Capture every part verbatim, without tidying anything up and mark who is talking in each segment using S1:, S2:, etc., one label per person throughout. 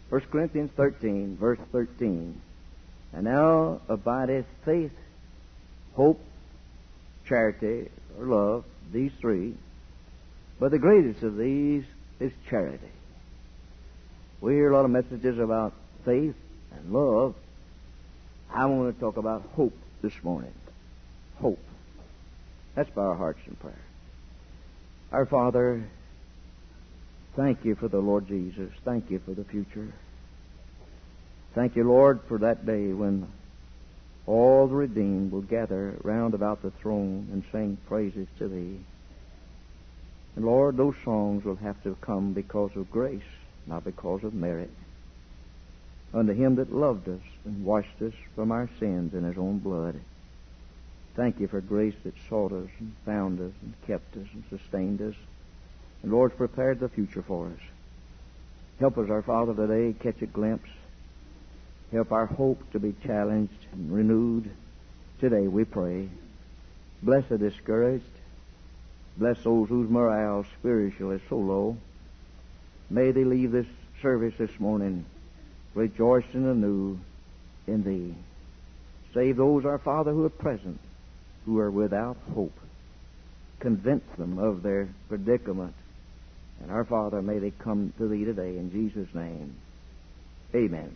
S1: First Corinthians thirteen, verse thirteen. And now abideth faith, hope, charity, or love, these three. But the greatest of these is charity. We hear a lot of messages about faith and love. I want to talk about hope this morning. Hope. Let's bow our hearts in prayer. Our Father, thank you for the Lord Jesus. Thank you for the future. Thank you, Lord, for that day when all the redeemed will gather round about the throne and sing praises to Thee. And Lord, those songs will have to come because of grace, not because of merit. Unto Him that loved us and washed us from our sins in His own blood. Thank you for grace that sought us and found us and kept us and sustained us. And Lord, prepared the future for us. Help us, our Father, today catch a glimpse. Help our hope to be challenged and renewed today, we pray. Bless the discouraged. Bless those whose morale spiritual is so low. May they leave this service this morning rejoicing anew in Thee. Save those, our Father, who are present, who are without hope. Convince them of their predicament. And our Father, may they come to Thee today in Jesus' name. Amen.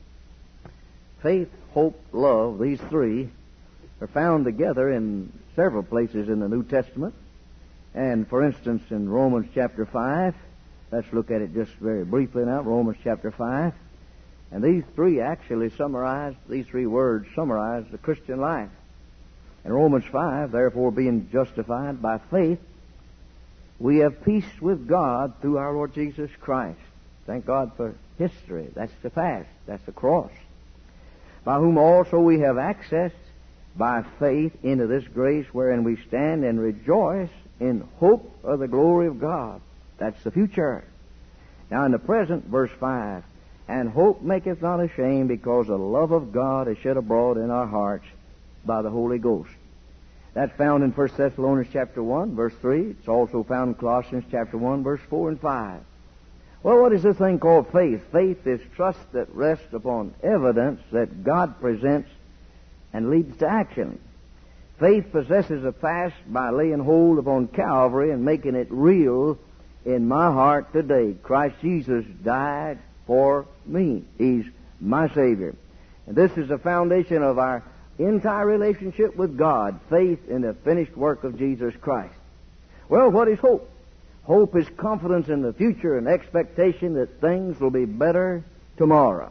S1: Faith, hope, love, these three are found together in several places in the New Testament. And for instance, in Romans chapter five, let's look at it just very briefly now, Romans chapter five. And these three actually summarize, these three words summarize the Christian life. In Romans five, therefore being justified by faith, we have peace with God through our Lord Jesus Christ. Thank God for history. That's the past. That's the cross. By whom also we have access by faith into this grace wherein we stand and rejoice in hope of the glory of God. That's the future. Now in the present, verse five, and hope maketh not ashamed, because the love of God is shed abroad in our hearts by the Holy Ghost. That's found in First Thessalonians chapter one, verse three. It's also found in Colossians chapter one, verse four and five. Well, what is this thing called faith? Faith is trust that rests upon evidence that God presents and leads to action. Faith possesses a fast by laying hold upon Calvary and making it real in my heart today. Christ Jesus died for me. He's my Savior. And this is the foundation of our entire relationship with God, faith in the finished work of Jesus Christ. Well, what is hope? Hope is confidence in the future and expectation that things will be better tomorrow.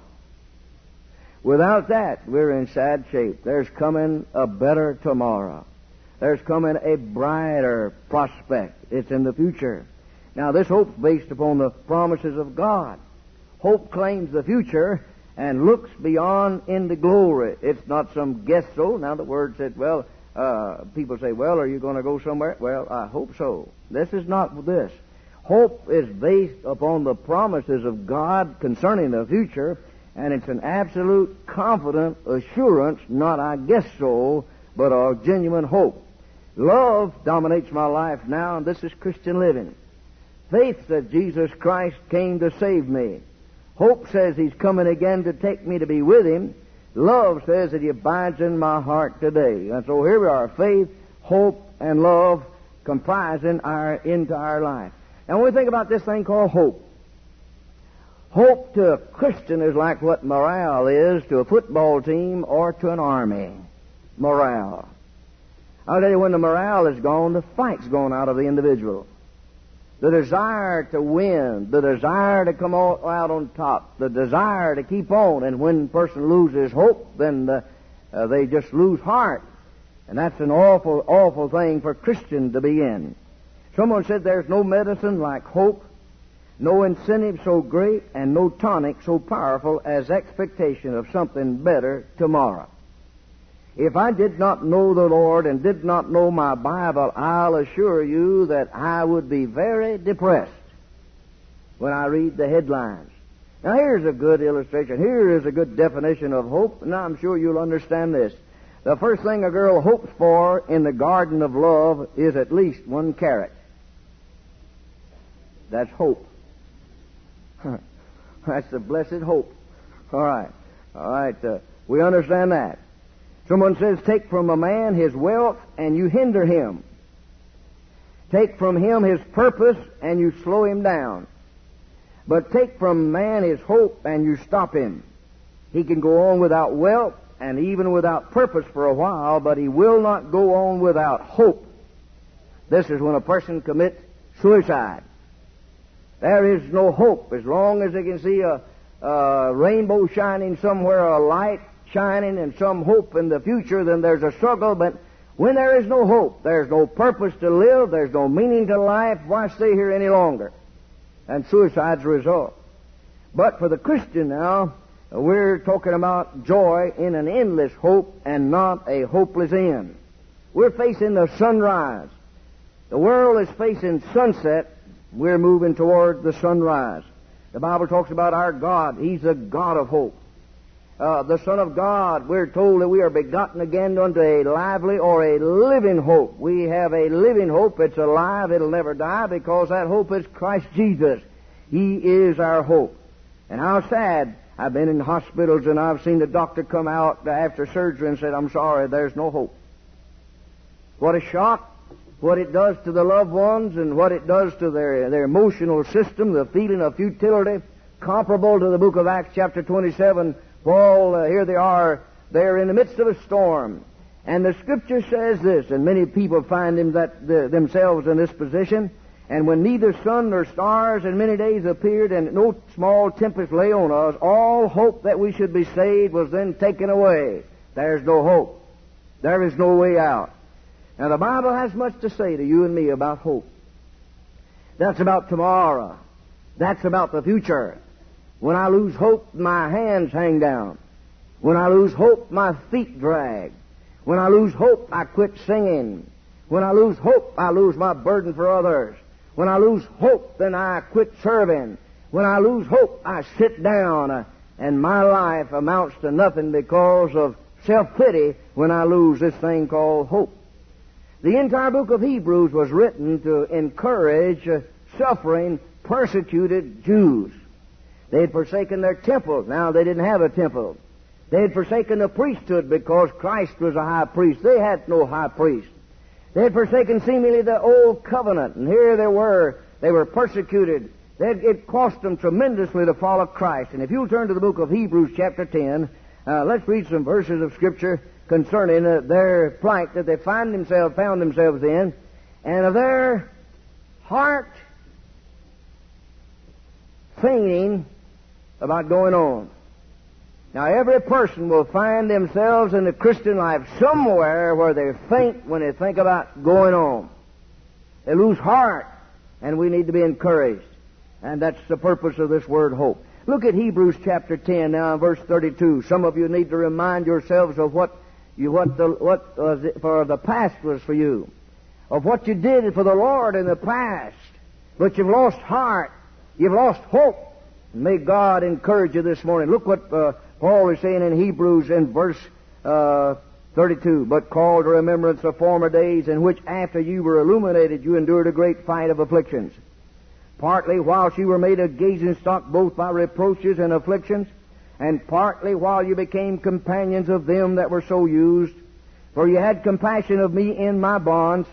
S1: Without that, we're in sad shape. There's coming a better tomorrow. There's coming a brighter prospect. It's in the future. Now, this hope's based upon the promises of God. Hope claims the future and looks beyond into glory. It's not some guess so. Now, the word said, well, uh, people say, well, are you going to go somewhere? Well, I hope so. This is not this. Hope is based upon the promises of God concerning the future, and it's an absolute confident assurance, not I guess so, but a genuine hope. Love dominates my life now, and this is Christian living. Faith says Jesus Christ came to save me. Hope says He's coming again to take me to be with Him. Love says that He abides in my heart today. And so here we are, faith, hope, and love comprising our entire life. Now when we think about this thing called hope, hope to a Christian is like what morale is to a football team or to an army. Morale. I'll tell you, when the morale is gone, the fight's gone out of the individual. The desire to win, the desire to come out on top, the desire to keep on. And when a person loses hope, then the, uh, they just lose heart. And that's an awful, awful thing for a Christian to be in. Someone said there's no medicine like hope, no incentive so great, and no tonic so powerful as expectation of something better tomorrow. If I did not know the Lord and did not know my Bible, I'll assure you that I would be very depressed when I read the headlines. Now here's a good illustration. Here is a good definition of hope, and I'm sure you'll understand this. The first thing a girl hopes for in the garden of love is at least one carrot. That's hope. That's the blessed hope. All right. All right. Uh, we understand that. Someone says, take from a man his wealth and you hinder him. Take from him his purpose and you slow him down. But take from man his hope and you stop him. He can go on without wealth and even without purpose for a while, but he will not go on without hope. This is when a person commits suicide. There is no hope. As long as they can see a, a rainbow shining somewhere, a light shining, and some hope in the future, then there's a struggle. But when there is no hope, there's no purpose to live, there's no meaning to life, why stay here any longer? And suicide's the result. But for the Christian now, we're talking about joy in an endless hope and not a hopeless end. We're facing the sunrise. The world is facing sunset. We're moving toward the sunrise. The Bible talks about our God. He's the God of hope. Uh, the Son of God, we're told that we are begotten again unto a lively or a living hope. We have a living hope. It's alive. It'll never die because that hope is Christ Jesus. He is our hope. And how sad. I've been in hospitals and I've seen the doctor come out after surgery and said, I'm sorry, there's no hope. What a shock. What it does to the loved ones and what it does to their, their emotional system, the feeling of futility, comparable to the book of Acts chapter twenty-seven. Paul, uh, here they are, they're in the midst of a storm. And the Scripture says this, and many people find them that, the, themselves in this position, and when neither sun nor stars in many days appeared, and no small tempest lay on us, all hope that we should be saved was then taken away. There's no hope. There is no way out. Now, the Bible has much to say to you and me about hope. That's about tomorrow. That's about the future. When I lose hope, my hands hang down. When I lose hope, my feet drag. When I lose hope, I quit singing. When I lose hope, I lose my burden for others. When I lose hope, then I quit serving. When I lose hope, I sit down, uh, and my life amounts to nothing because of self-pity when I lose this thing called hope. The entire book of Hebrews was written to encourage uh, suffering, persecuted Jews. They had forsaken their temple. Now they didn't have a temple. They had forsaken the priesthood because Christ was a high priest. They had no high priest. They had forsaken seemingly the old covenant. And here they were. They were persecuted. They'd, it cost them tremendously to follow Christ. And if you'll turn to the book of Hebrews chapter ten, uh, let's read some verses of Scripture concerning uh, their plight that they find themselves, found themselves in, and of their heart fainting about going on. Now, every person will find themselves in the Christian life somewhere where they faint when they think about going on. They lose heart, and we need to be encouraged. And that's the purpose of this word hope. Look at Hebrews chapter ten now, verse thirty-two. Some of you need to remind yourselves of what you what the what was it for the past was for you, of what you did for the Lord in the past. But you've lost heart. You've lost hope. May God encourage you this morning. Look what uh, Paul is saying in Hebrews in verse uh, thirty-two. But call to remembrance of former days in which after you were illuminated you endured a great fight of afflictions. Partly whilst you were made a gazing stock both by reproaches and afflictions, and partly while you became companions of them that were so used. For you had compassion of me in my bonds,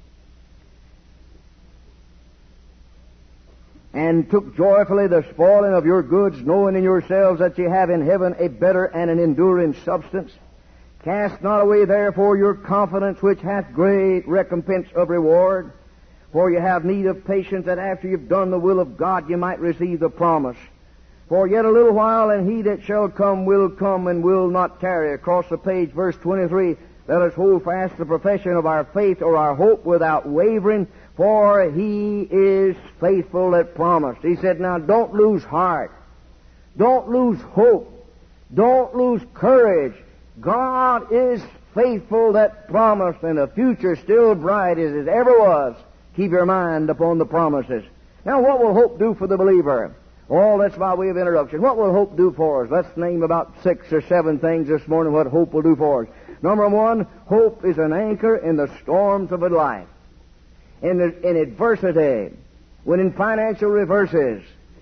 S1: and took joyfully the spoiling of your goods, knowing in yourselves that ye have in heaven a better and an enduring substance. Cast not away therefore your confidence, which hath great recompense of reward. For you have need of patience, that after you've done the will of God, you might receive the promise. For yet a little while, and he that shall come will come and will not tarry. Across the page, verse twenty-three, let us hold fast the profession of our faith or our hope without wavering, for he is faithful that promised. He said, now don't lose heart. Don't lose hope. Don't lose courage. God is faithful that promised, and the future still bright as it ever was. Keep your mind upon the promises. Now, what will hope do for the believer? Oh, that's by way of introduction. What will hope do for us? Let's name about six or seven things this morning what hope will do for us. Number one, hope is an anchor in the storms of life. In, the, in adversity, when in financial reverses,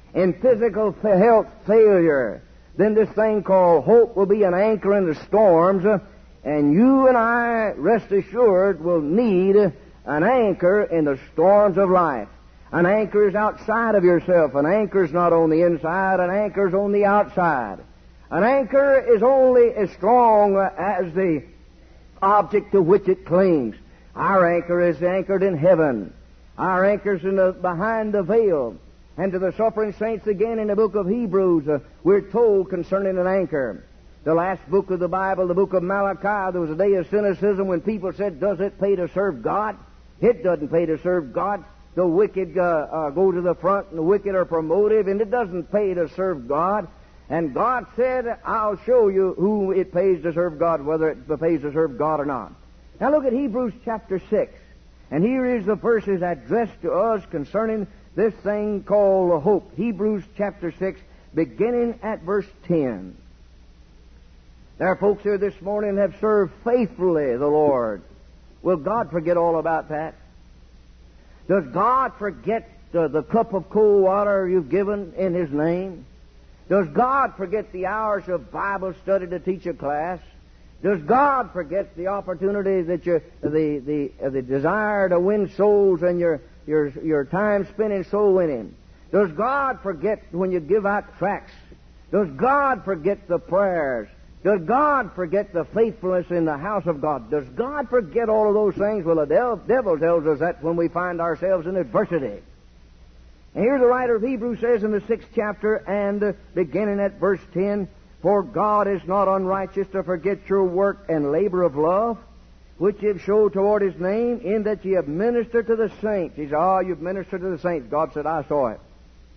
S1: in physical fa- health failure, then this thing called hope will be an anchor in the storms, uh, and you and I, rest assured, will need an anchor in the storms of life. An anchor is outside of yourself. An anchor is not on the inside. An anchor is on the outside. An anchor is only as strong as the object to which it clings. Our anchor is anchored in heaven. Our anchor is in the, behind the veil. And to the suffering saints again in the book of Hebrews, uh, we're told concerning an anchor. The last book of the Bible, the book of Malachi, there was a day of cynicism when people said, does it pay to serve God? It doesn't pay to serve God. The wicked uh, uh, go to the front, and the wicked are promoted, and it doesn't pay to serve God. And God said, I'll show you who it pays to serve God, whether it pays to serve God or not. Now look at Hebrews chapter six. And here is the verses addressed to us concerning this thing called hope. Hebrews chapter six, beginning at verse ten. There are folks here this morning have served faithfully the Lord. Will God forget all about that? Does God forget uh, the cup of cold water you've given in His name? Does God forget the hours of Bible study to teach a class? Does God forget the opportunity that you, the the uh, the desire to win souls and your your your time spent in soul winning? Does God forget when you give out tracts? Does God forget the prayers? Does God forget the faithfulness in the house of God? Does God forget all of those things? Well, the devil tells us that when we find ourselves in adversity. And here the writer of Hebrews says in the sixth chapter and uh, beginning at verse ten, for God is not unrighteous to forget your work and labor of love, which ye have showed toward His name, in that ye have ministered to the saints. He said, oh, you've ministered to the saints. God said, I saw it.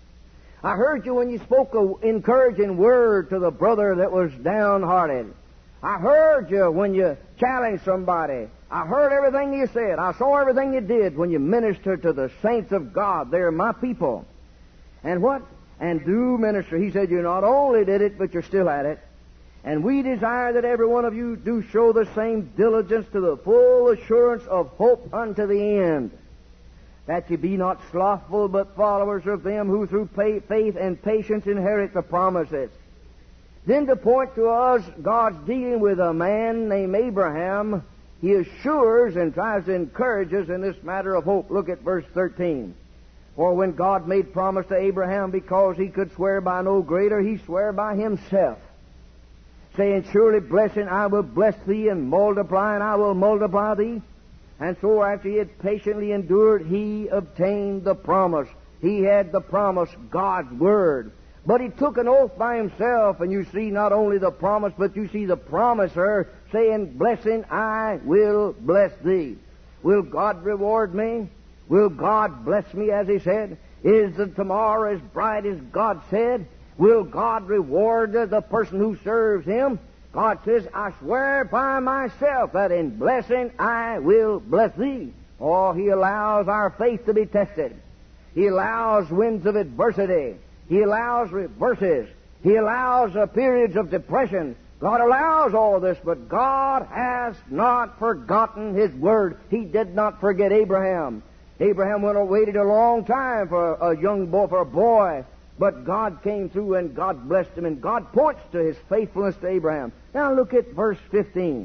S1: I heard you when you spoke an encouraging word to the brother that was downhearted. I heard you when you challenged somebody. I heard everything you said. I saw everything you did when you ministered to the saints of God. They're my people. And what? And do minister. He said you not only did it, but you're still at it. And we desire that every one of you do show the same diligence to the full assurance of hope unto the end, that ye be not slothful, but followers of them who through faith and patience inherit the promises. Then to point to us God's dealing with a man named Abraham, He assures and tries to encourage us in this matter of hope. Look at verse thirteen. For when God made promise to Abraham, because he could swear by no greater, He sware by Himself, saying, surely blessing I will bless thee, and multiplying I will multiply thee. And so after he had patiently endured, he obtained the promise. He had the promise, God's Word. But he took an oath by himself, and you see not only the promise, but you see the promiser saying, blessing, I will bless thee. Will God reward me? Will God bless me, as he said? Is the tomorrow as bright as God said? Will God reward the person who serves Him? God says, I swear by myself that in blessing I will bless thee. Oh, He allows our faith to be tested. He allows winds of adversity. He allows reverses. He allows uh, periods of depression. God allows all of this, but God has not forgotten His Word. He did not forget Abraham. Abraham went and waited a long time for a young boy, for a boy. But God came through and God blessed him, and God points to His faithfulness to Abraham. Now look at verse fifteen.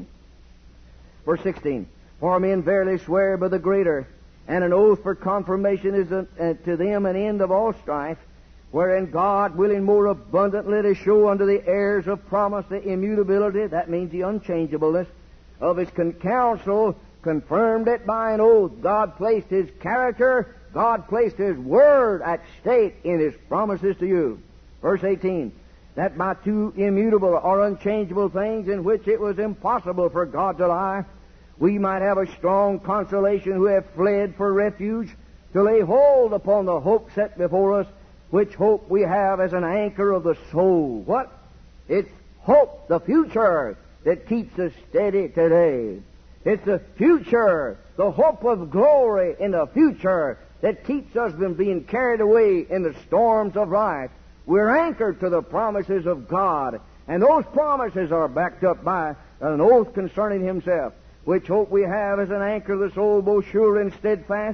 S1: Verse sixteen. For men verily swear by the greater, and an oath for confirmation is a, uh, to them an end of all strife, wherein God, willing more abundantly to show unto the heirs of promise the immutability, that means the unchangeableness, of His con- counsel, confirmed it by an oath. God placed His character, God placed His Word at stake in His promises to you. Verse eighteen, that by two immutable or unchangeable things in which it was impossible for God to lie, we might have a strong consolation who have fled for refuge, to lay hold upon the hope set before us, which hope we have as an anchor of the soul. What? It's hope, the future, that keeps us steady today. It's the future, the hope of glory in the future, that keeps us from being carried away in the storms of life. We're anchored to the promises of God, and those promises are backed up by an oath concerning Himself, which hope we have as an anchor of the soul, both sure and steadfast,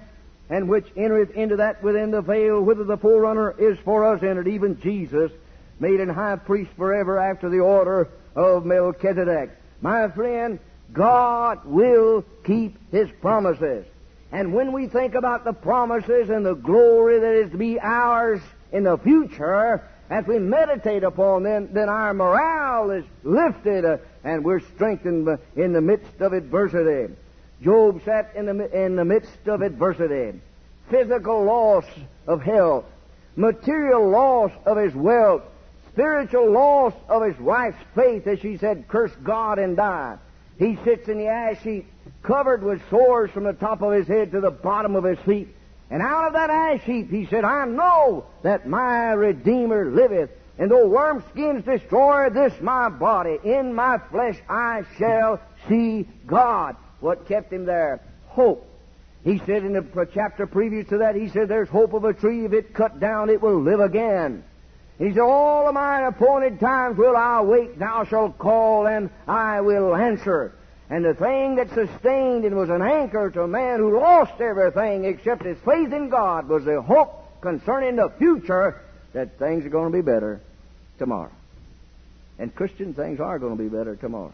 S1: and which entereth into that within the veil, whither the forerunner is for us entered, even Jesus, made an high priest forever after the order of Melchizedek. My friend, God will keep His promises. And when we think about the promises and the glory that is to be ours in the future, as we meditate upon them, then our morale is lifted uh, and we're strengthened uh, in the midst of adversity. Job sat in the, in the midst of adversity. Physical loss of health, material loss of his wealth, spiritual loss of his wife's faith, as she said, curse God and die. He sits in the ash heap, covered with sores from the top of his head to the bottom of his feet. And out of that ash heap, he said, I know that my Redeemer liveth. And though worm skins destroy this my body, in my flesh I shall see God. What kept him there? Hope. He said in the chapter previous to that, he said, there's hope of a tree. If it cut down, it will live again. He said, all of mine appointed times will I wait. Thou shalt call, and I will answer. And the thing that sustained and was an anchor to a man who lost everything except his faith in God was the hope concerning the future that things are going to be better tomorrow. And Christian things are going to be better tomorrow.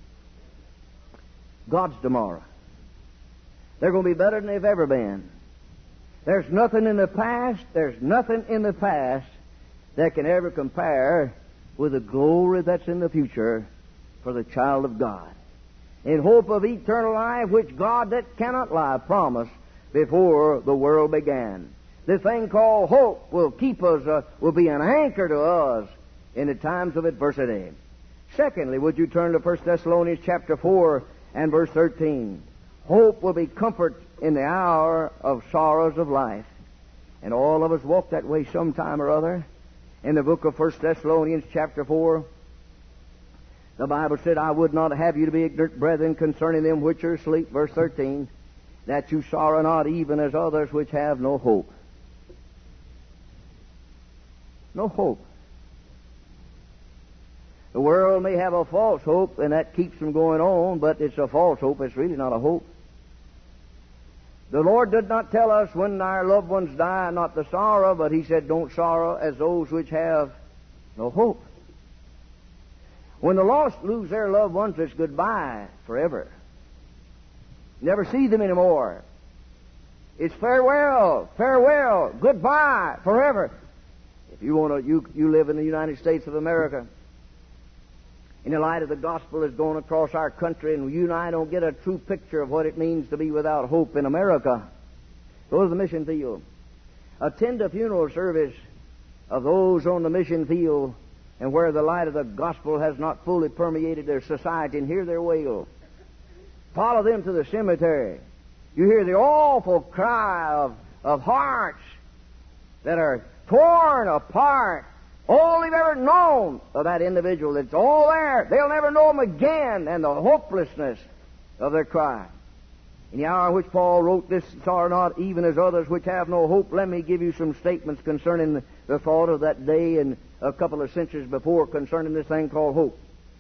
S1: God's tomorrow. They're going to be better than they've ever been. There's nothing in the past, there's nothing in the past that can ever compare with the glory that's in the future for the child of God. In hope of eternal life, which God that cannot lie promised before the world began. This thing called hope will keep us, uh, will be an anchor to us in the times of adversity. Secondly, would you turn to First Thessalonians chapter four and verse thirteen. Hope will be comfort in the hour of sorrows of life. And all of us walk that way sometime or other. In the book of First Thessalonians chapter four, the Bible said, I would not have you to be ignorant, brethren, concerning them which are asleep, verse thirteen, that you sorrow not even as others which have no hope. No hope. The world may have a false hope, and that keeps them going on, but it's a false hope. It's really not a hope. The Lord did not tell us when our loved ones die not to sorrow, but He said, don't sorrow as those which have no hope. When the lost lose their loved ones, it's goodbye forever. Never see them anymore. It's farewell, farewell, goodbye forever. If you want to, you, you live in the United States of America, in the light of the gospel that's going across our country, and you and I don't get a true picture of what it means to be without hope in America, go to the mission field. Attend a funeral service of those on the mission field and where the light of the gospel has not fully permeated their society, and hear their wail. Follow them to the cemetery. You hear the awful cry of, of hearts that are torn apart. All they've ever known of that individual, it's all there. They'll never know him again, and the hopelessness of their cry. In the hour in which Paul wrote this, sorrow not even as others which have no hope, let me give you some statements concerning the, the thought of that day and a couple of centuries before concerning this thing called hope.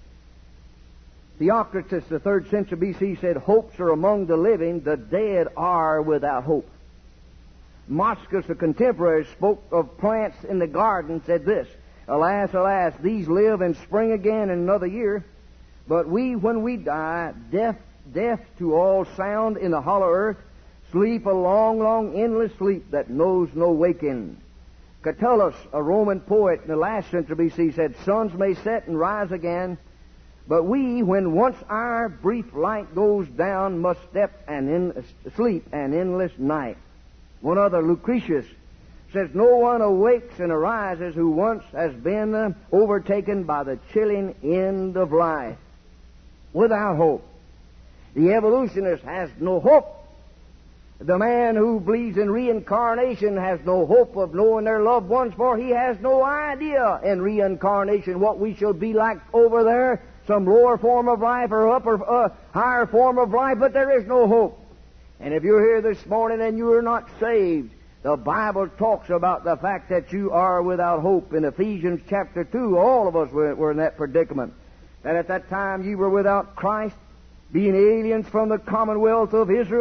S1: Theocritus, the third century B C, said, hopes are among the living, the dead are without hope. Moschus, a contemporary, spoke of plants in the garden, said this, alas, alas, these live and spring again in another year, but we, when we die, deaf, deaf to all sound in the hollow earth, sleep a long, long, endless sleep that knows no waking. Catullus, a Roman poet in the last century B C, said, suns may set and rise again, but we, when once our brief light goes down, must step and in, sleep an endless night. One other, Lucretius, says, no one awakes and arises who once has been uh, overtaken by the chilling end of life. Without hope. The evolutionist has no hope. The man who believes in reincarnation has no hope of knowing their loved ones, for he has no idea in reincarnation what we shall be like over there, some lower form of life or upper, uh, higher form of life, but there is no hope. And if you're here this morning and you are not saved, the Bible talks about the fact that you are without hope. In Ephesians chapter two, all of us were, were in that predicament. That at that time you were without Christ, being aliens from the commonwealth of Israel,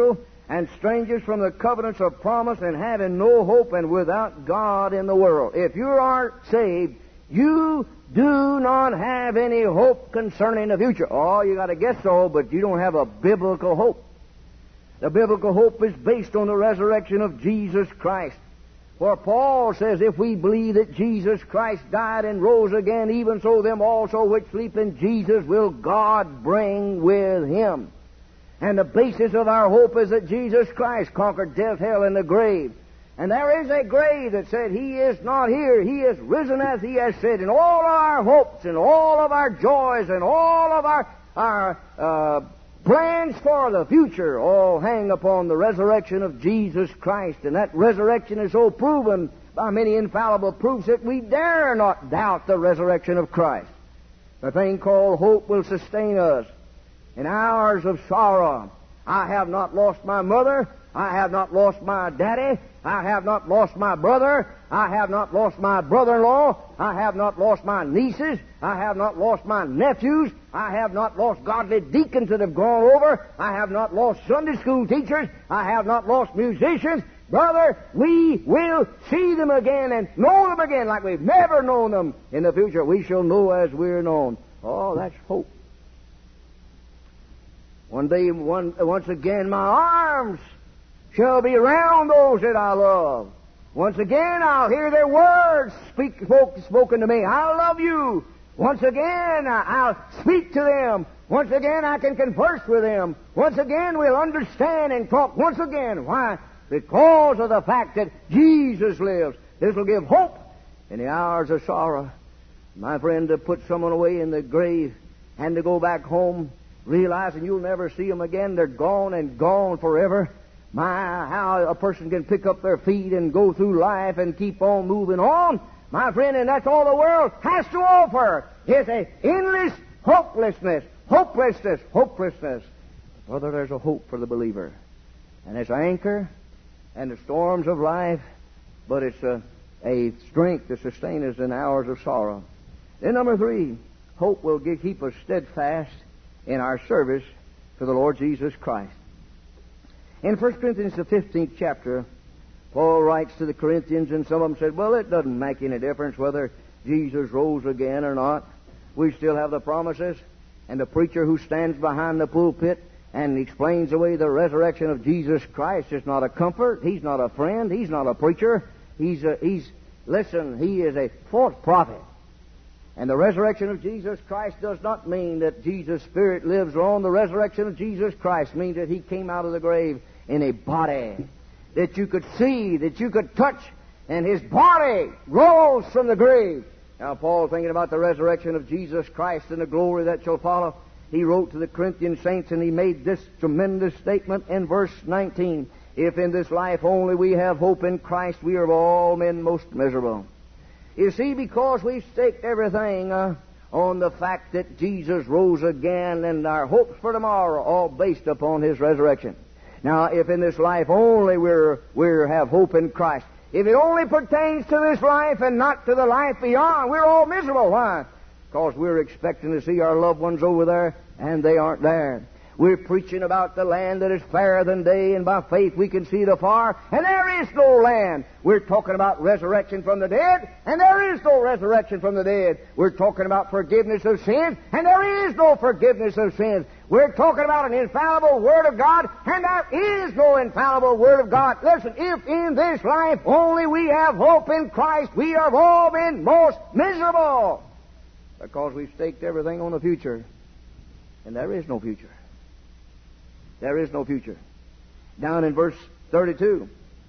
S1: and strangers from the covenants of promise, and having no hope and without God in the world. If you aren't saved, you do not have any hope concerning the future. Oh, you got to guess so, but you don't have a biblical hope. The biblical hope is based on the resurrection of Jesus Christ. For Paul says, if we believe that Jesus Christ died and rose again, even so them also which sleep in Jesus will God bring with Him. And the basis of our hope is that Jesus Christ conquered death, hell, and the grave. And there is a grave that said He is not here. He is risen as He has said. And all of our hopes and all of our joys and all of our, our uh, plans for the future all hang upon the resurrection of Jesus Christ. And that resurrection is so proven by many infallible proofs that we dare not doubt the resurrection of Christ. The thing called hope will sustain us in hours of sorrow. I have not lost my mother. I have not lost my daddy. I have not lost my brother. I have not lost my brother-in-law. I have not lost my nieces. I have not lost my nephews. I have not lost godly deacons that have gone over. I have not lost Sunday school teachers. I have not lost musicians. Brother, we will see them again and know them again like we've never known them in the future. We shall know as we're known. Oh, that's hope. One day, one, once again, my arms shall be around those that I love. Once again, I'll hear their words speak, spoken to me. I love you. Once again, I'll speak to them. Once again, I can converse with them. Once again, we'll understand and talk. Once again, why? Because of the fact that Jesus lives. This will give hope in the hours of sorrow. My friend, to put someone away in the grave and to go back home realizing you'll never see them again, they're gone and gone forever. My, how a person can pick up their feet and go through life and keep on moving on. My friend, and that's all the world has to offer, is a endless hopelessness, hopelessness, hopelessness. Brother, there's a hope for the believer. And it's an anchor and the storms of life, but it's a, a strength to sustain us in hours of sorrow. Then number three, hope will give, keep us steadfast in our service to the Lord Jesus Christ. In First Corinthians, the fifteenth chapter, Paul writes to the Corinthians, and some of them said, well, it doesn't make any difference whether Jesus rose again or not. We still have the promises. And the preacher who stands behind the pulpit and explains away the resurrection of Jesus Christ is not a comfort. He's not a friend. He's not a preacher. He's, a, he's listen, he is a false prophet. And the resurrection of Jesus Christ does not mean that Jesus' Spirit lives on. The resurrection of Jesus Christ means that He came out of the grave in a body that you could see, that you could touch, and His body rose from the grave. Now, Paul, thinking about the resurrection of Jesus Christ and the glory that shall follow, he wrote to the Corinthian saints, and he made this tremendous statement in verse nineteen. If in this life only we have hope in Christ, we are of all men most miserable. You see, because we've staked everything uh, on the fact that Jesus rose again, and our hopes for tomorrow are all based upon His resurrection. Now, if in this life only we're, we have hope in Christ, if it only pertains to this life and not to the life beyond, we're all miserable. Why? Because we're expecting to see our loved ones over there, and they aren't there. We're preaching about the land that is fairer than day, and by faith we can see it afar, and there is no land. We're talking about resurrection from the dead, and there is no resurrection from the dead. We're talking about forgiveness of sins, and there is no forgiveness of sins. We're talking about an infallible Word of God, and there is no infallible Word of God. Listen, if in this life only we have hope in Christ, we have all been most miserable, because we've staked everything on the future, and there is no future. There is no future. Down in verse thirty-two,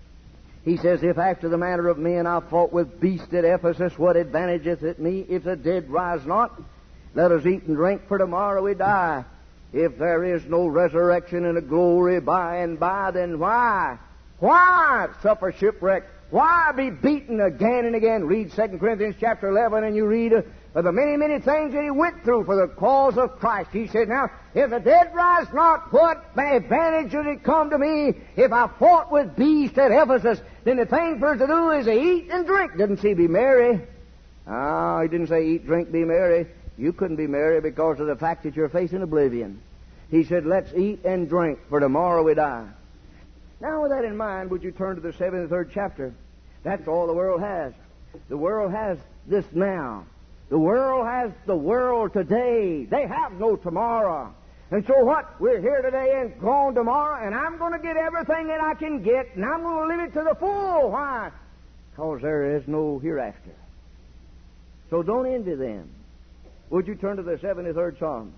S1: he says, if after the manner of men I fought with beasts at Ephesus, what advantageth it me if the dead rise not? Let us eat and drink, for tomorrow we die. If there is no resurrection and a glory by and by, then why? Why suffer shipwreck? Why be beaten again and again? Read Second Corinthians chapter eleven, and you read uh, of the many, many things that he went through for the cause of Christ. He said, now, if the dead rise not, what advantage should it come to me if I fought with beasts at Ephesus? Then the thing for us to do is to eat and drink. Didn't say be merry. Ah, he didn't say eat, drink, be merry. You couldn't be merry because of the fact that you're facing oblivion. He said, let's eat and drink, for tomorrow we die. Now, with that in mind, would you turn to the seventy-third chapter? That's all the world has. The world has this now. The world has the world today. They have no tomorrow. And so what? We're here today and gone tomorrow, and I'm going to get everything that I can get, and I'm going to live it to the full. Why? Because there is no hereafter. So don't envy them. Would you turn to the seventy-third Psalm?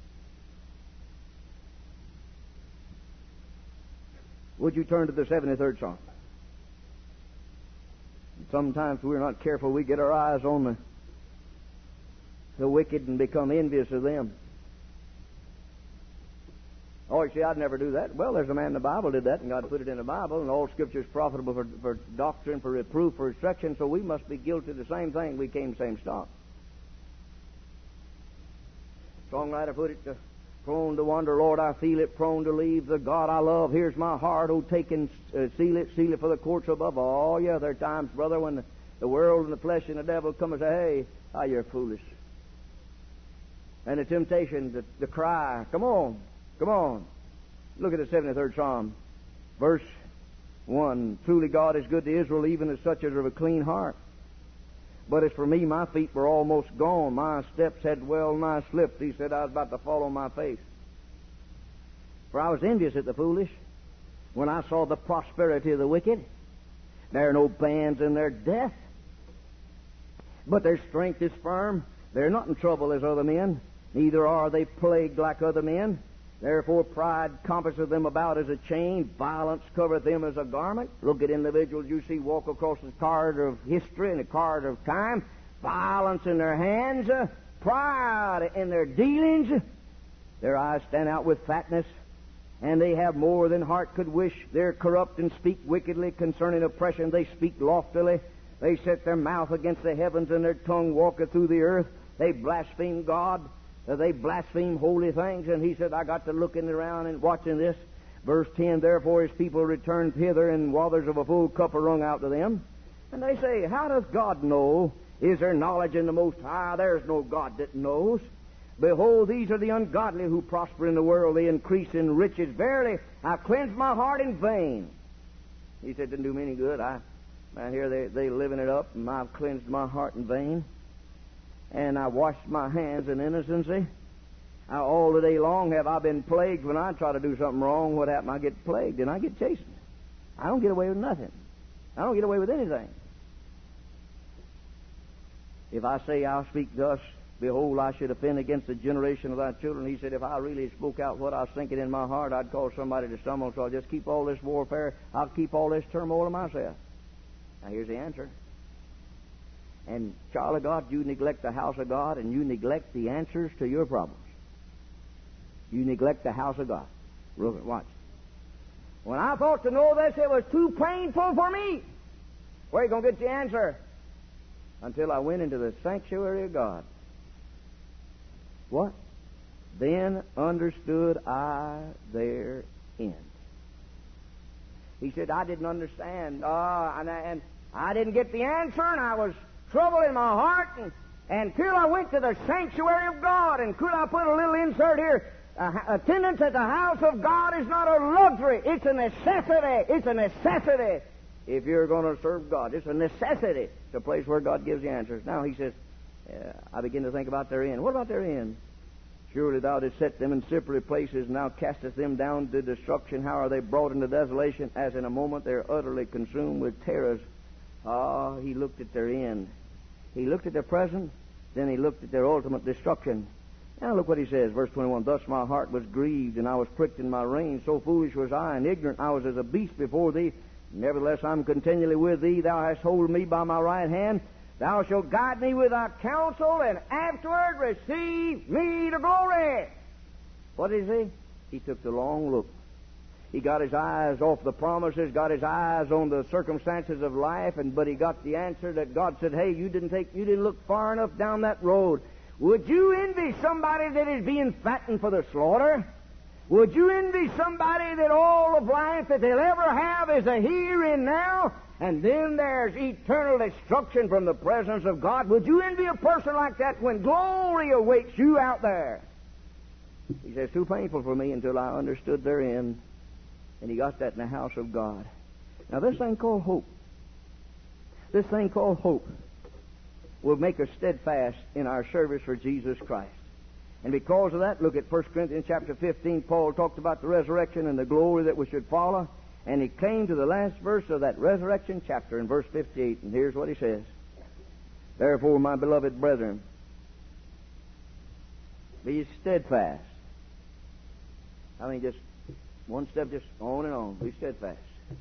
S1: Would you turn to the seventy-third Psalm? Sometimes we're not careful. We get our eyes on the, the wicked and become envious of them. Oh, you see, I'd never do that. Well, there's a man in the Bible did that, and God put it in the Bible, and all Scripture is profitable for, for doctrine, for reproof, for instruction, so we must be guilty of the same thing. We came the same stock. Songwriter put it, to, prone to wander, Lord, I feel it, prone to leave the God I love. Here's my heart, oh, take and uh, seal it, seal it for the courts above. Oh, yeah, there are times, brother, when the, the world and the flesh and the devil come and say, hey, ah, you're foolish. And the temptation to, to cry, come on, come on. Look at the seventy-third Psalm, verse one. Truly God is good to Israel, even to such as are of a clean heart. But as for me, my feet were almost gone. My steps had well nigh slipped. He said, I was about to fall on my face. For I was envious at the foolish when I saw the prosperity of the wicked. There are no bands in their death, but their strength is firm. They're not in trouble as other men, neither are they plagued like other men. Therefore pride compasseth them about as a chain, violence covereth them as a garment. Look at individuals you see walk across the card of history and the card of time. Violence in their hands, uh, pride in their dealings. Their eyes stand out with fatness, and they have more than heart could wish. They're corrupt and speak wickedly concerning oppression. They speak loftily. They set their mouth against the heavens, and their tongue walketh through the earth. They blaspheme God. They blaspheme holy things. And he said, I got to looking around and watching this. Verse ten, therefore his people returned hither, and waters of a full cup are wrung out to them. And they say, how doth God know? Is there knowledge in the Most High? There's no God that knows. Behold, these are the ungodly who prosper in the world. They increase in riches. Verily, I cleanse my heart in vain. He said, didn't do me any good. I, I hear they, they living it up, and I've cleansed my heart in vain. And I washed my hands in innocency. I, all the day long have I been plagued. When I try to do something wrong, what happened? I get plagued and I get chastened. I don't get away with nothing. I don't get away with anything. If I say I'll speak thus, behold, I should offend against the generation of thy children. He said, if I really spoke out what I was thinking in my heart, I'd cause somebody to stumble, so I'll just keep all this warfare. I'll keep all this turmoil to myself. Now here's the answer. And, child of God, you neglect the house of God, and you neglect the answers to your problems. You neglect the house of God. Look, watch. When I thought to know this, it was too painful for me. Where are you going to get the answer? Until I went into the sanctuary of God. What? Then understood I their end. He said, I didn't understand. Uh, and, and I didn't get the answer, and I was trouble in my heart, and, until I went to the sanctuary of God. And could I put a little insert here? Uh, attendance at the house of God is not a luxury. It's a necessity. It's a necessity. If you're going to serve God, it's a necessity. It's a place where God gives you answers. Now he says, uh, I begin to think about their end. What about their end? Surely thou didst set them in separate places, and thou castest them down to destruction. How are they brought into desolation? As in a moment they're utterly consumed with terrors. Ah, he looked at their end. He looked at their present, then he looked at their ultimate destruction. Now look what he says, verse twenty-one. Thus my heart was grieved, and I was pricked in my reins. So foolish was I, and ignorant I was as a beast before thee. Nevertheless I'm continually with thee. Thou hast holden me by my right hand. Thou shalt guide me with thy counsel, and afterward receive me to glory. What did he say? He took the long look. He got his eyes off the promises, got his eyes on the circumstances of life, and but he got the answer that God said, hey, you didn't take, you didn't look far enough down that road. Would you envy somebody that is being fattened for the slaughter? Would you envy somebody that all of life that they'll ever have is a here and now, and then there's eternal destruction from the presence of God? Would you envy a person like that when glory awaits you out there? He says, too painful for me until I understood their end. And he got that in the house of God. Now this thing called hope, this thing called hope will make us steadfast in our service for Jesus Christ. And because of that, look at First Corinthians chapter fifteen. Paul talked about the resurrection and the glory that we should follow. And he came to the last verse of that resurrection chapter in verse fifty-eight. And here's what he says. Therefore, my beloved brethren, be steadfast. I mean, just one step, just on and on. Be steadfast.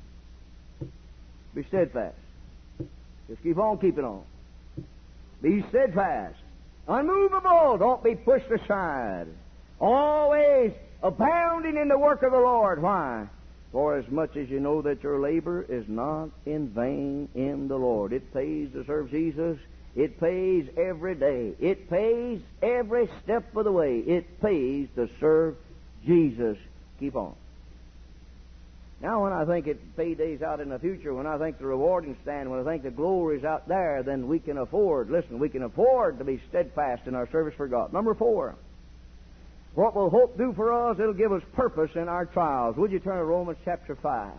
S1: Be steadfast. Just keep on keeping on. Be steadfast. Unmovable. Don't be pushed aside. Always abounding in the work of the Lord. Why? For as much as you know that your labor is not in vain in the Lord. It pays to serve Jesus. It pays every day. It pays every step of the way. It pays to serve Jesus. Keep on. Now, when I think it payday's out in the future, when I think the rewarding stand, when I think the glory's out there, then we can afford, listen, we can afford to be steadfast in our service for God. Number four, what will hope do for us? It'll give us purpose in our trials. Would you turn to Romans chapter five?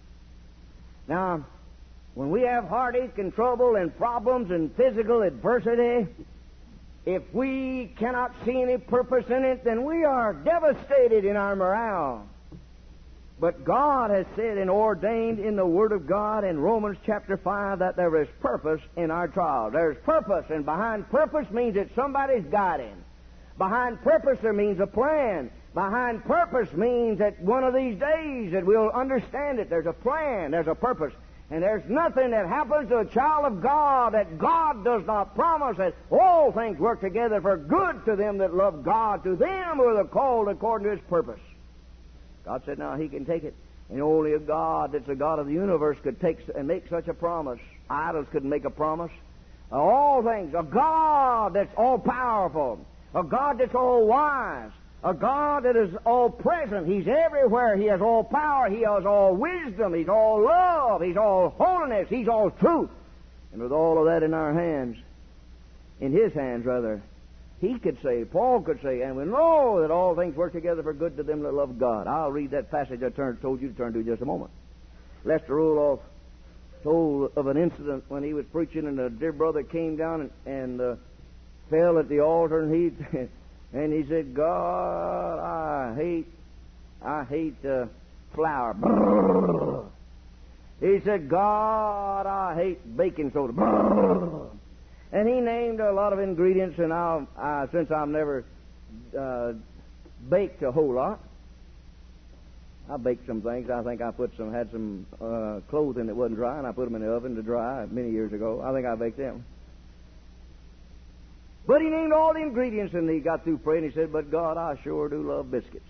S1: Now, when we have heartache and trouble and problems and physical adversity, if we cannot see any purpose in it, then we are devastated in our morale. But God has said and ordained in the Word of God in Romans chapter five that there is purpose in our trial. There's purpose, and behind purpose means that somebody's guiding. Behind purpose there means a plan. Behind purpose means that one of these days that we'll understand it. There's a plan, there's a purpose. And there's nothing that happens to a child of God that God does not promise that all things work together for good to them that love God, to them who are called according to His purpose. God said, now He can take it. And only a God that's a God of the universe could take and make such a promise. Idols couldn't make a promise. All things. A God that's all-powerful. A God that's all-wise. A God that is all-present. He's everywhere. He has all power. He has all wisdom. He's all love. He's all holiness. He's all truth. And with all of that in our hands, in His hands, rather, He could say, Paul could say, and we know that all things work together for good to them that love God. I'll read that passage I turned, told you to turn to in just a moment. Lester Roloff told of an incident when he was preaching, and a dear brother came down and, and uh, fell at the altar, and he and he said, God, I hate, I hate uh, flour. He said, God, I hate baking soda. And he named a lot of ingredients, and I'll, uh, since I've never uh, baked a whole lot, I baked some things. I think I put some, had some uh, clothing that wasn't dry, and I put them in the oven to dry many years ago. I think I baked them. But he named all the ingredients, and he got through praying. He said, but God, I sure do love biscuits.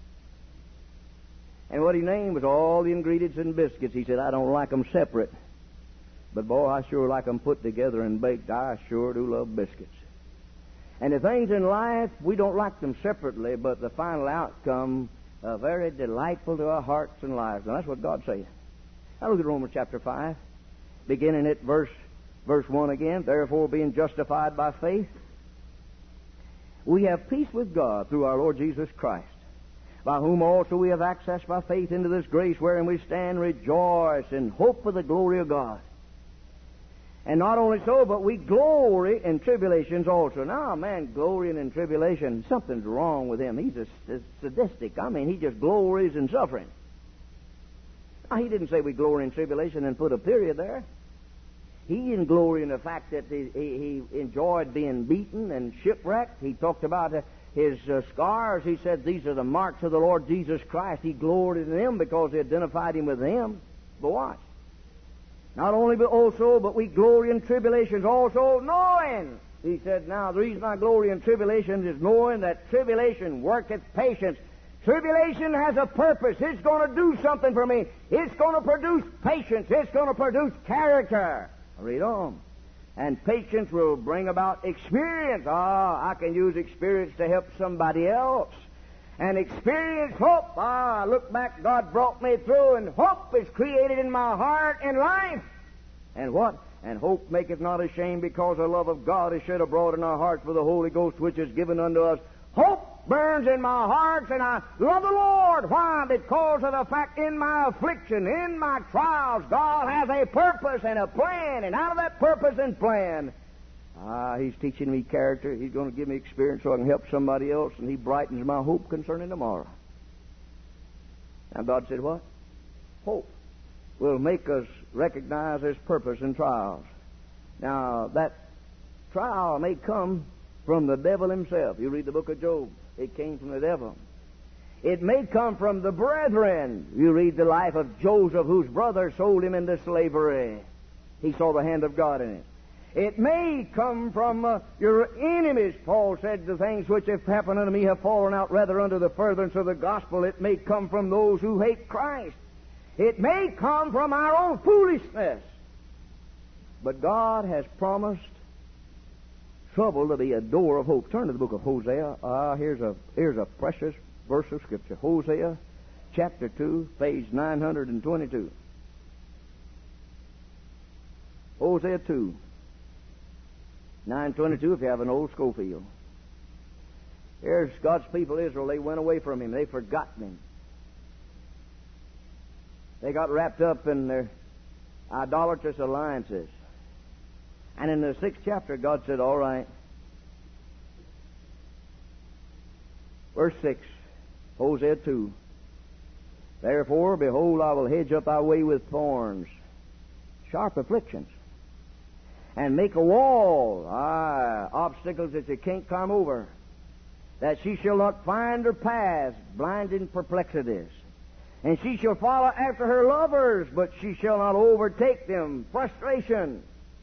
S1: And what he named was all the ingredients in biscuits. He said, I don't like them separate. But, boy, I sure like them put together and baked. I sure do love biscuits. And the things in life, we don't like them separately, but the final outcome, uh, very delightful to our hearts and lives. And that's what God says. Now look at Romans chapter five, beginning at verse, verse one again. Therefore, being justified by faith, we have peace with God through our Lord Jesus Christ, by whom also we have access by faith into this grace wherein we stand, rejoice in hope of the glory of God. And not only so, but we glory in tribulations also. Now, man, glorying in tribulation, something's wrong with him. He's a, a sadistic. I mean, he just glories in suffering. Now, he didn't say we glory in tribulation and put a period there. He didn't glory in the fact that he, he, he enjoyed being beaten and shipwrecked. He talked about uh, his uh, scars. He said these are the marks of the Lord Jesus Christ. He gloried in them because they identified him with them. But watch. Not only but also, but we glory in tribulations also, knowing. He said, now the reason I glory in tribulations is knowing that tribulation worketh patience. Tribulation has a purpose. It's going to do something for me. It's going to produce patience. It's going to produce character. Read on. And patience will bring about experience. Ah, I can use experience to help somebody else. And experience hope. Ah, look back, God brought me through, and hope is created in my heart and life. And what? And hope maketh not ashamed, because the love of God is shed abroad in our hearts for the Holy Ghost, which is given unto us. Hope burns in my heart, and I love the Lord. Why? Because of the fact in my affliction, in my trials, God has a purpose and a plan, and out of that purpose and plan, ah, He's teaching me character. He's going to give me experience so I can help somebody else, and He brightens my hope concerning tomorrow. Now God said what? Hope will make us recognize His purpose in trials. Now, that trial may come from the devil himself. You read the book of Job. It came from the devil. It may come from the brethren. You read the life of Joseph, whose brother sold him into slavery. He saw the hand of God in it. It may come from uh, your enemies. Paul said, the things which have happened unto me have fallen out rather unto the furtherance of the gospel. It may come from those who hate Christ. It may come from our own foolishness. But God has promised trouble to be a door of hope. Turn to the book of Hosea. Ah, here's a here's a precious verse of Scripture. Hosea, chapter two, page nine hundred twenty-two. Hosea two, nine twenty-two. If you have an old Schofield. Here's God's people, Israel. They went away from Him. They forgotten Him. They got wrapped up in their idolatrous alliances. And in the sixth chapter, God said, all right. Verse six, Hosea two. Therefore, behold, I will hedge up thy way with thorns, sharp afflictions, and make a wall, ah, obstacles that you can't climb over, that she shall not find her paths, blinding perplexities. And she shall follow after her lovers, but she shall not overtake them, frustration.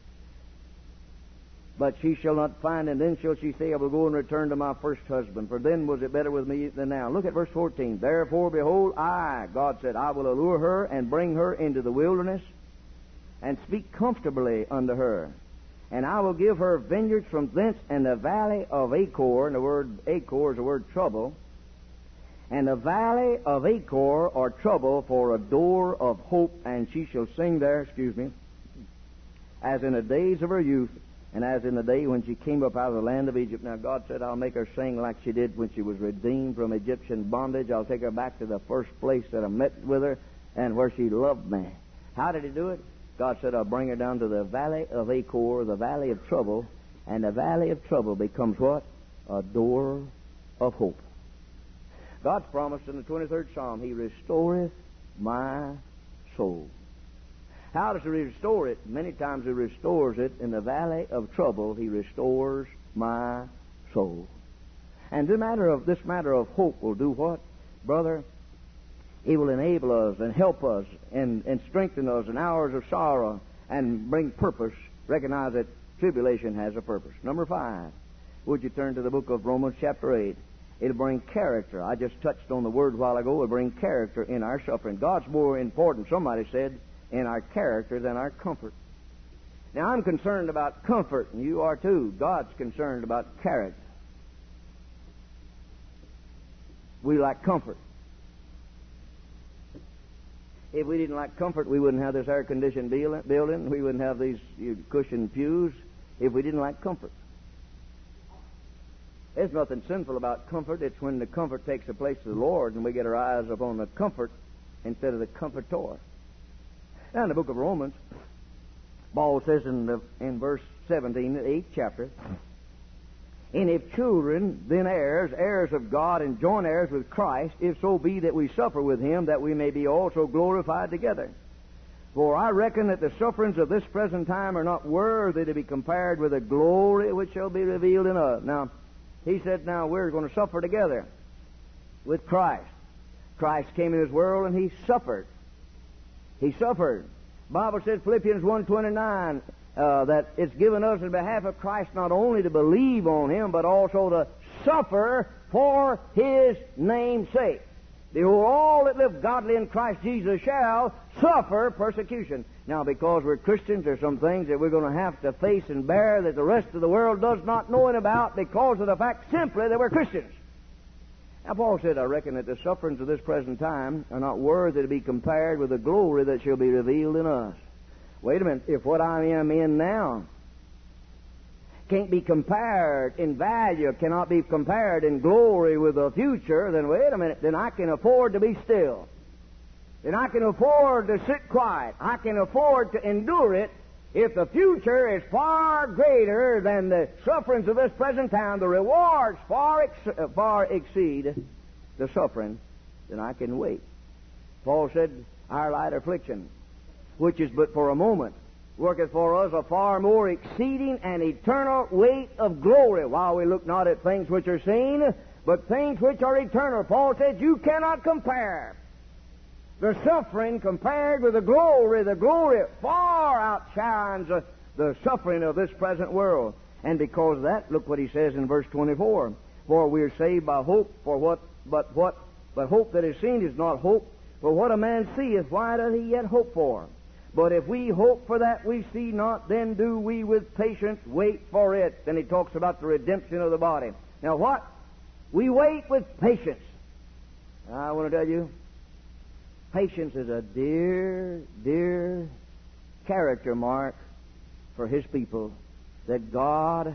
S1: But she shall not find, and then shall she say, I will go and return to my first husband, for then was it better with me than now. Look at verse fourteen. Therefore, behold, I, God said, I will allure her and bring her into the wilderness and speak comfortably unto her. And I will give her vineyards from thence and the valley of Achor, and the word Achor is the word trouble, and the valley of Achor, or trouble, for a door of hope, and she shall sing there, excuse me, as in the days of her youth, and as in the day when she came up out of the land of Egypt. Now, God said, I'll make her sing like she did when she was redeemed from Egyptian bondage. I'll take her back to the first place that I met with her and where she loved me. How did He do it? God said, I'll bring her down to the valley of Achor, the valley of trouble, and the valley of trouble becomes what? A door of hope. God's promised in the twenty-third Psalm, He restoreth my soul. How does He restore it? Many times He restores it in the valley of trouble. He restores my soul. And the matter of this matter of hope will do what, brother? He will enable us and help us and, and strengthen us in hours of sorrow and bring purpose. Recognize that tribulation has a purpose. Number five, would you turn to the book of Romans chapter eight? It'll bring character. I just touched on the word a while ago. It'll bring character in our suffering. God's more important, somebody said, in our character than our comfort. Now, I'm concerned about comfort, and you are too. God's concerned about character. We like comfort. If we didn't like comfort, we wouldn't have this air-conditioned building. We wouldn't have these cushioned pews if we didn't like comfort. There's nothing sinful about comfort. It's when the comfort takes the place of the Lord and we get our eyes upon the comfort instead of the comfortor. Now, in the book of Romans, Paul says in, the, in verse seventeen, the eighth chapter, and if children, then heirs, heirs of God, and joint heirs with Christ, if so be that we suffer with Him, that we may be also glorified together. For I reckon that the sufferings of this present time are not worthy to be compared with the glory which shall be revealed in us. Now, he said, now we're going to suffer together with Christ. Christ came in His world and He suffered. He suffered. The Bible says, Philippians one twenty-nine, uh, that it's given us in behalf of Christ not only to believe on Him, but also to suffer for His name's sake. Behold, all that live godly in Christ Jesus shall suffer persecution. Now, because we're Christians, there's some things that we're going to have to face and bear that the rest of the world does not know about because of the fact simply that we're Christians. Now, Paul said, I reckon that the sufferings of this present time are not worthy to be compared with the glory that shall be revealed in us. Wait a minute. If what I am in now, can't be compared in value, cannot be compared in glory with the future, then wait a minute, then I can afford to be still. Then I can afford to sit quiet. I can afford to endure it. If the future is far greater than the sufferings of this present time, the rewards far, ex- far exceed the suffering, then I can wait. Paul said, our light affliction, which is but for a moment, worketh for us a far more exceeding and eternal weight of glory, while we look not at things which are seen, but things which are eternal. Paul said, you cannot compare the suffering compared with the glory. The glory far outshines uh, the suffering of this present world. And because of that, look what he says in verse twenty-four. For we are saved by hope, for what but what but hope that is seen is not hope. For what a man seeth, why doth he yet hope for? But if we hope for that we see not, then do we with patience wait for it. Then he talks about the redemption of the body. Now what? We wait with patience. I want to tell you, patience is a dear, dear character mark for His people that God,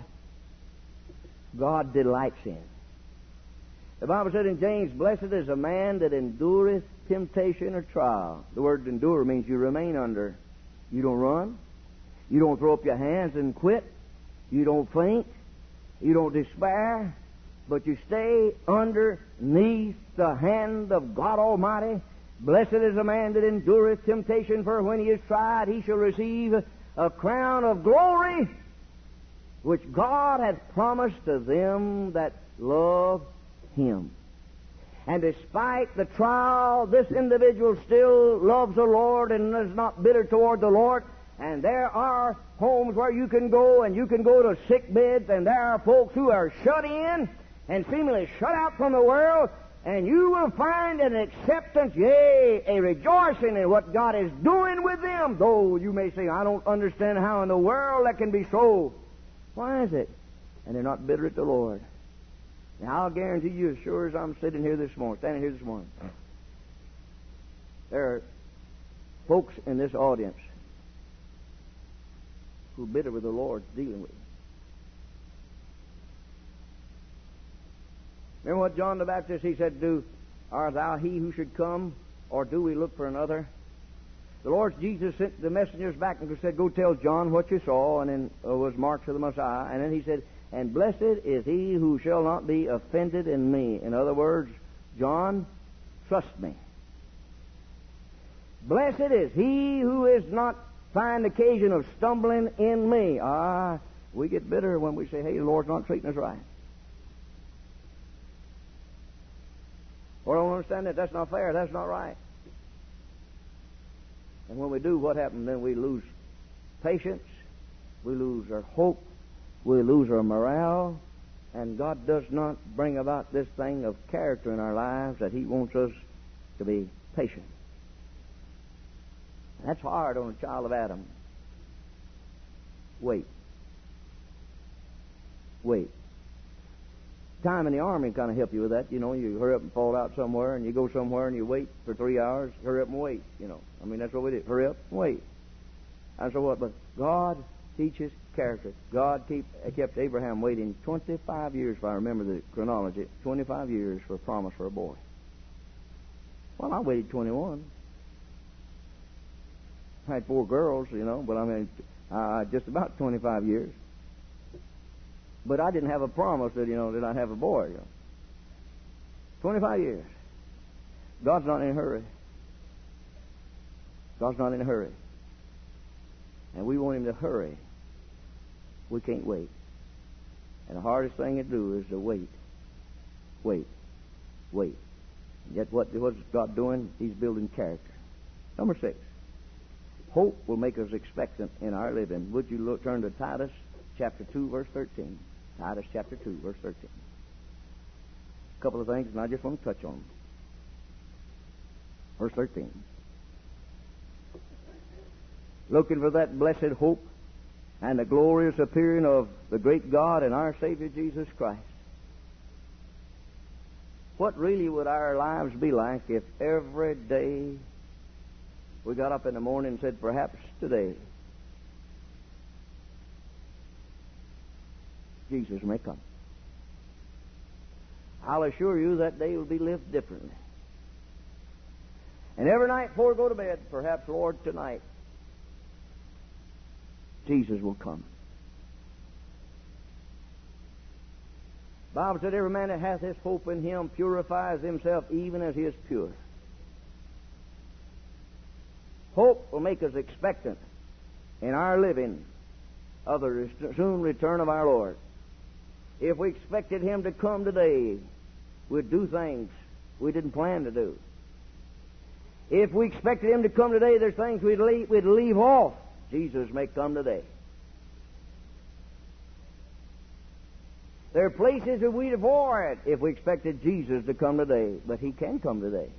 S1: God delights in. The Bible said in James, blessed is a man that endureth temptation or trial. The word endure means you remain under. You don't run. You don't throw up your hands and quit. You don't faint. You don't despair. But you stay underneath the hand of God Almighty. Blessed is a man that endureth temptation, for when he is tried, he shall receive a crown of glory, which God hath promised to them that love Him. And despite the trial, this individual still loves the Lord and is not bitter toward the Lord. And there are homes where you can go, and you can go to sick beds, and there are folks who are shut in and seemingly shut out from the world, and you will find an acceptance, yea, a rejoicing in what God is doing with them. Though you may say, I don't understand how in the world that can be so. Why is it? And they're not bitter at the Lord. Now, I'll guarantee you, as sure as I'm sitting here this morning, standing here this morning, there are folks in this audience who are bitter with the Lord dealing with. Remember what John the Baptist, he said, do, art thou he who should come, or do we look for another? The Lord Jesus sent the messengers back and said, go tell John what you saw, and then uh, was marks of the Messiah. And then he said, and blessed is he who shall not be offended in me. In other words, John, trust me. Blessed is he who is not find occasion of stumbling in me. Ah, we get bitter when we say, hey, the Lord's not treating us right. Well, I don't understand that. That's not fair. That's not right. And when we do, what happens? Then we lose patience. We lose our hope. We lose our morale. And God does not bring about this thing of character in our lives that He wants us to be patient. That's hard on a child of Adam. Wait. Wait. Time in the army kind of help you with that. You know, you hurry up and fall out somewhere, and you go somewhere and you wait for three hours. Hurry up and wait. You know, I mean, that's what we do. Hurry up and wait. And so what? But God teaches character. God keep, kept Abraham waiting twenty-five years, if I remember the chronology, twenty-five years for a promise for a boy. Well, I waited twenty-one. I had four girls, you know, but I mean, uh, just about twenty-five years. But I didn't have a promise that, you know, that I'd have a boy. You know. twenty-five years. God's not in a hurry. God's not in a hurry. And we want Him to hurry. We can't wait. And the hardest thing to do is to wait. Wait. Wait. And yet what, what's God doing? He's building character. Number six. Hope will make us expectant in our living. Would you look, turn to Titus chapter two, verse thirteen. Titus chapter two, verse thirteen. A couple of things, and I just want to touch on them. Verse thirteen. Looking for that blessed hope and the glorious appearing of the great God and our Savior Jesus Christ. What really would our lives be like if every day we got up in the morning and said, perhaps today Jesus may come. I'll assure you that day will be lived differently. And every night before we go to bed, perhaps, Lord, tonight, Jesus will come. The Bible said, every man that hath this hope in him purifies himself even as he is pure. Hope will make us expectant in our living of the soon return of our Lord. If we expected Him to come today, we'd do things we didn't plan to do. If we expected Him to come today, there's things we'd leave, we'd leave off. Jesus may come today. There are places that we'd avoid if we expected Jesus to come today, but He can come today.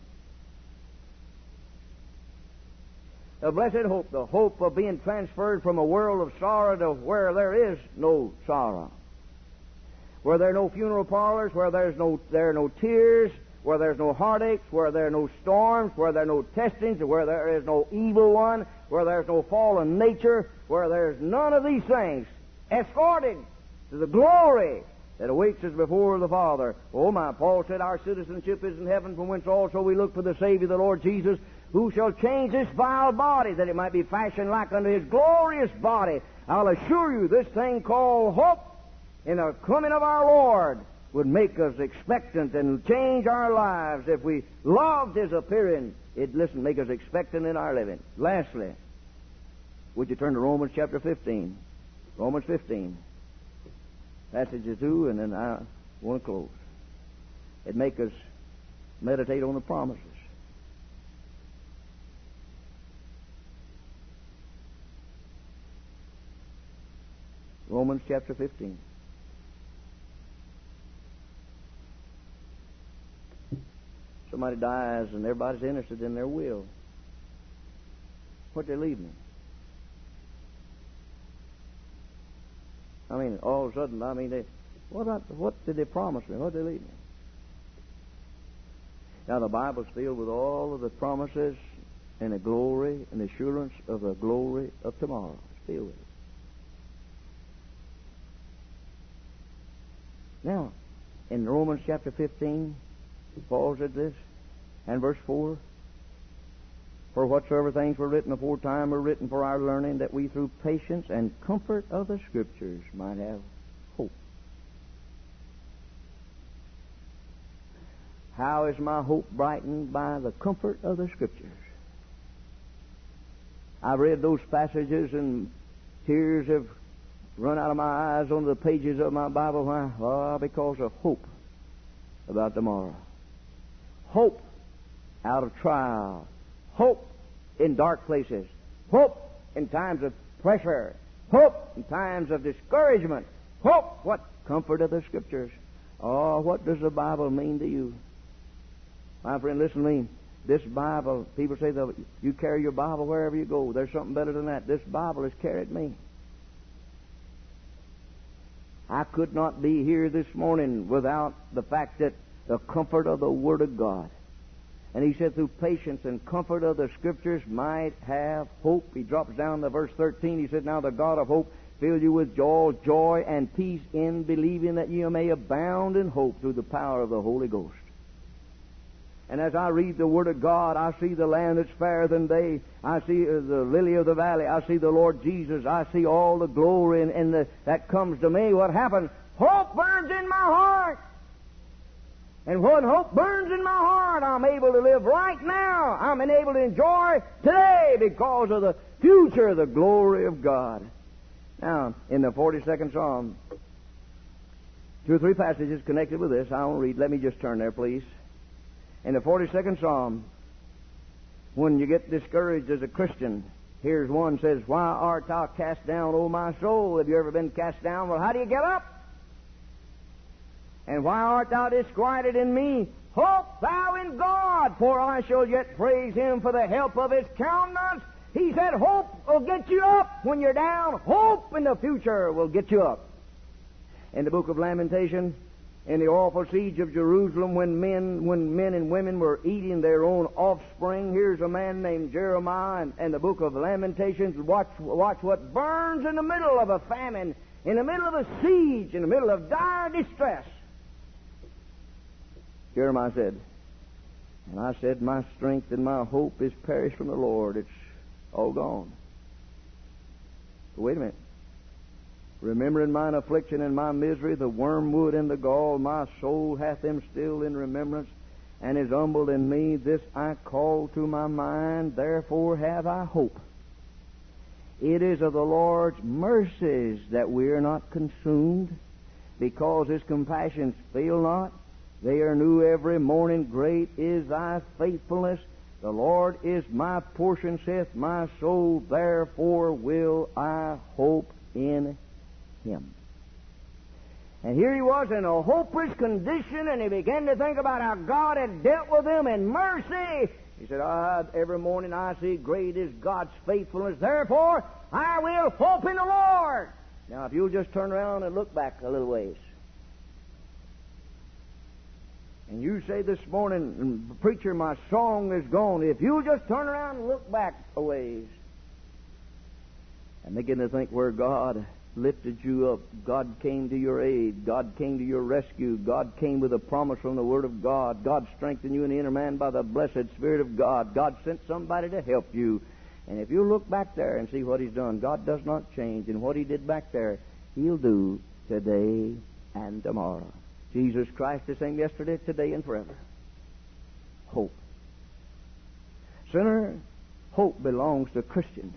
S1: The blessed hope, the hope of being transferred from a world of sorrow to where there is no sorrow, where there are no funeral parlors, where there's no there are no tears, where there's no heartaches, where there are no storms, where there are no testings, where there is no evil one, where there's no fallen nature, where there's none of these things, escorted to the glory that awaits us before the Father. Oh my, Paul said our citizenship is in heaven, from whence also we look for the Savior, the Lord Jesus, who shall change this vile body, that it might be fashioned like unto His glorious body. I'll assure you, this thing called hope in the coming of our Lord would make us expectant and change our lives. If we loved His appearing, it'd, listen, make us expectant in our living. Lastly, would you turn to Romans chapter fifteen? Romans fifteen. Passages two, and then I want to close. It'd make us meditate on the promises. Romans chapter fifteen. Somebody dies and everybody's interested in their will. What they leave me? I mean, all of a sudden, I mean, they, what, about, what did they promise me? What did they leave me? Now, the Bible's filled with all of the promises and the glory and the assurance of the glory of tomorrow. It's filled with it. Now, in Romans chapter fifteen, Paul said this, and verse four, for whatsoever things were written aforetime were written for our learning, that we through patience and comfort of the Scriptures might have hope. How is my hope brightened? By the comfort of the Scriptures. I've read those passages and tears have run out of my eyes on the pages of my Bible. Why? Oh, because of hope about tomorrow. Hope out of trial. Hope in dark places. Hope in times of pressure. Hope in times of discouragement. Hope. What? Comfort of the Scriptures. Oh, what does the Bible mean to you? My friend, listen to me. This Bible, people say that you carry your Bible wherever you go. There's something better than that. This Bible has carried me. I could not be here this morning without the fact that the comfort of the Word of God. And he said, through patience and comfort of the Scriptures might have hope. He drops down to verse thirteen. He said, now the God of hope fill you with joy, joy and peace in believing, that you may abound in hope through the power of the Holy Ghost. And as I read the Word of God, I see the land that's fairer than day. I see the lily of the valley. I see the Lord Jesus. I see all the glory and, and the, that comes to me. What happens? Hope burns in my heart. And when hope burns in my heart, I'm able to live right now. I'm able to enjoy today because of the future, the glory of God. Now, in the forty-second Psalm, two or three passages connected with this. I won't read. Let me just turn there, please. In the forty-second Psalm, when you get discouraged as a Christian, here's one says, why art thou cast down, O my soul? Have you ever been cast down? Well, how do you get up? And why art thou disquieted in me? Hope thou in God, for I shall yet praise Him for the help of His countenance. He said hope will get you up when you're down. Hope in the future will get you up. In the book of Lamentation, in the awful siege of Jerusalem, when men when men and women were eating their own offspring, here's a man named Jeremiah, and, and the book of Lamentations, watch, watch what burns in the middle of a famine. in the middle of a siege, in the middle of dire distress. Jeremiah said, and I said, my strength and my hope is perished from the Lord. It's all gone. But wait a minute. Remembering mine affliction and my misery, the wormwood and the gall, my soul hath them still in remembrance, and is humbled in me. This I call to my mind, therefore have I hope. It is of the Lord's mercies that we are not consumed, because His compassions fail not. They are new every morning. Great is thy faithfulness. The Lord is my portion, saith my soul. Therefore will I hope in Him. And here he was in a hopeless condition, and he began to think about how God had dealt with him in mercy. He said, ah, every morning I see great is God's faithfulness. Therefore I will hope in the Lord. Now, if you'll just turn around and look back a little ways. And you say this morning, preacher, my song is gone. If you'll just turn around and look back a ways and begin to think where God lifted you up, God came to your aid, God came to your rescue, God came with a promise from the Word of God, God strengthened you in the inner man by the blessed Spirit of God, God sent somebody to help you. And if you look back there and see what He's done, God does not change. And what He did back there, He'll do today and tomorrow. Jesus Christ the same yesterday, today, and forever. Hope. Sinner, hope belongs to Christian.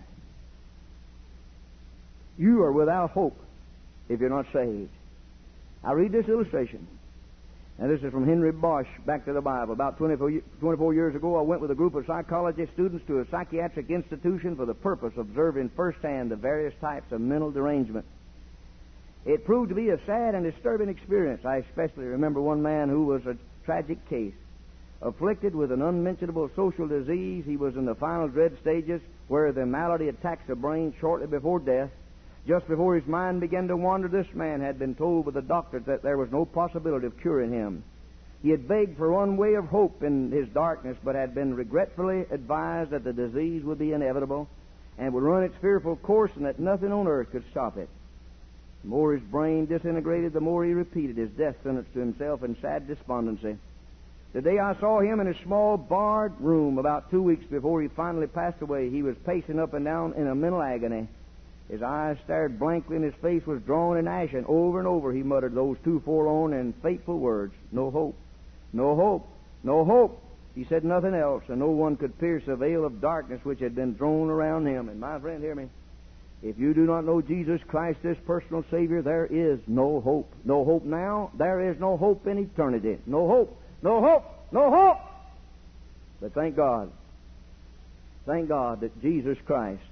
S1: You are without hope if you're not saved. I read this illustration. And this is from Henry Bosch, Back to the Bible. About twenty-four, twenty-four years ago, I went with a group of psychology students to a psychiatric institution for the purpose of observing firsthand the various types of mental derangement. It proved to be a sad and disturbing experience. I especially remember one man who was a tragic case. Afflicted with an unmentionable social disease, he was in the final dread stages where the malady attacks the brain shortly before death. Just before his mind began to wander, this man had been told by the doctors that there was no possibility of curing him. He had begged for one way of hope in his darkness, but had been regretfully advised that the disease would be inevitable and would run its fearful course, and that nothing on earth could stop it. The more his brain disintegrated, the more he repeated his death sentence to himself in sad despondency. The day I saw him in a small barred room about two weeks before he finally passed away, he was pacing up and down in a mental agony. His eyes stared blankly, and his face was drawn in ashen. Over and over he muttered those two forlorn and fateful words, no hope, no hope, no hope. He said nothing else, and no one could pierce the veil of darkness which had been thrown around him. And my friend, hear me. If you do not know Jesus Christ as personal Savior, there is no hope. No hope now. There is no hope in eternity. No hope. No hope. No hope. But thank God. Thank God that Jesus Christ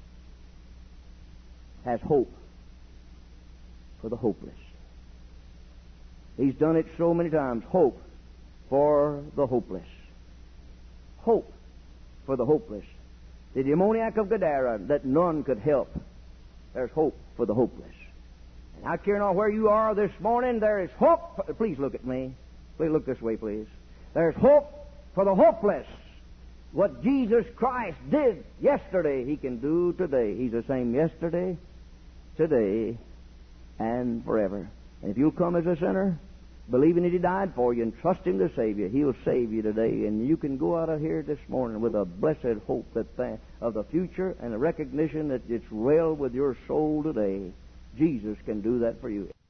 S1: has hope for the hopeless. He's done it so many times. Hope for the hopeless. Hope for the hopeless. The demoniac of Gadara that none could help. There's hope for the hopeless. And I care not where you are this morning, there is hope. For, please look at me. Please look this way, please. There's hope for the hopeless. What Jesus Christ did yesterday, He can do today. He's the same yesterday, today, and forever. And if you'll come as a sinner, believing that He died for you and trust Him to save you, He'll save you today. And you can go out of here this morning with a blessed hope that th- of the future and a recognition that it's well with your soul today. Jesus can do that for you.